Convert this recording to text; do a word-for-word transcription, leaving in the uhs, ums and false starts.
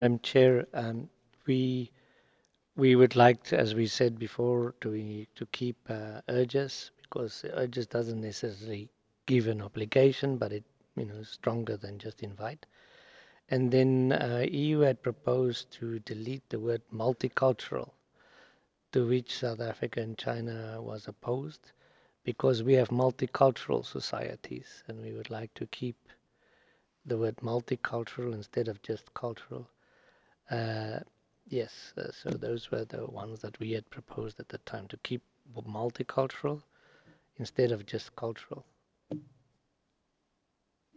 Madam Chair, um, we we would like to, as we said before, to we, to keep uh, urges because urges doesn't necessarily give an obligation, but it you know is stronger than just invite. And then uh, E U had proposed to delete the word multicultural, to which South Africa and China was opposed because we have multicultural societies, and we would like to keep the word multicultural instead of just cultural. Uh, yes, uh, so those were the ones that we had proposed at the time to keep multicultural instead of just cultural.